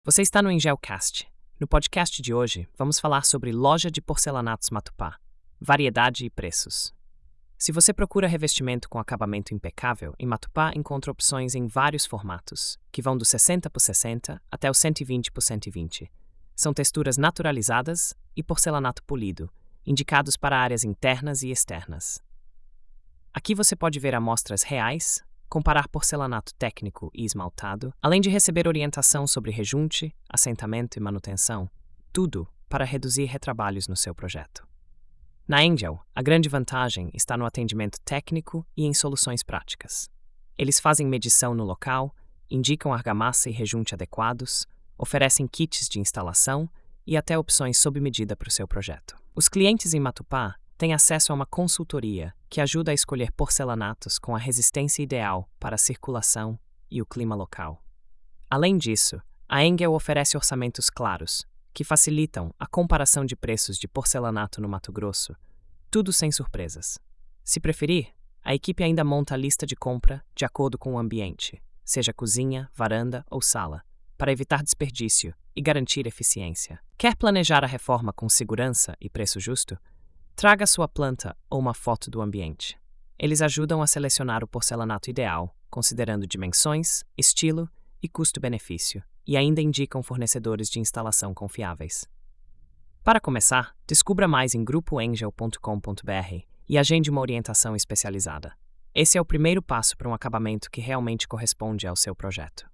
Você está no Engelcast. No podcast de hoje, vamos falar sobre loja de porcelanatos Matupá, variedade e preços. Se você procura revestimento com acabamento impecável, em Matupá encontra opções em vários formatos, que vão do 60 por 60 até o 120 por 120. São texturas naturalizadas e porcelanato polido, indicados para áreas internas e externas. Aqui você pode ver amostras reais, comparar porcelanato técnico e esmaltado, além de receber orientação sobre rejunte, assentamento e manutenção, tudo para reduzir retrabalhos no seu projeto. Na Engel, a grande vantagem está no atendimento técnico e em soluções práticas. Eles fazem medição no local, indicam argamassa e rejunte adequados, oferecem kits de instalação e até opções sob medida para o seu projeto. Os clientes em Matupá têm acesso a uma consultoria que ajuda a escolher porcelanatos com a resistência ideal para a circulação e o clima local. Além disso, a Engel oferece orçamentos claros, que facilitam a comparação de preços de porcelanato no Mato Grosso, tudo sem surpresas. Se preferir, a equipe ainda monta a lista de compra de acordo com o ambiente, seja cozinha, varanda ou sala, para evitar desperdício e garantir eficiência. Quer planejar a reforma com segurança e preço justo? Traga sua planta ou uma foto do ambiente. Eles ajudam a selecionar o porcelanato ideal, considerando dimensões, estilo e custo-benefício, e ainda indicam fornecedores de instalação confiáveis. Para começar, descubra mais em grupoengel.com.br e agende uma orientação especializada. Esse é o primeiro passo para um acabamento que realmente corresponde ao seu projeto.